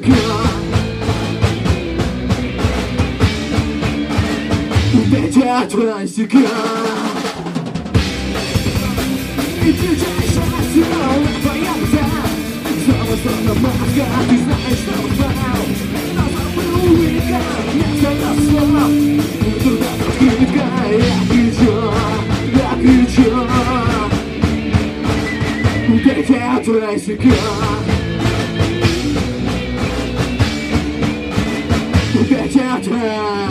языка. Дайте трансика. И кричайшая сила твоя. Самословно маска, ты знаешь, что упал. Но забыл века, место на слов. Труда открытка, я кричу. Дайте трансика. Дайте трансика.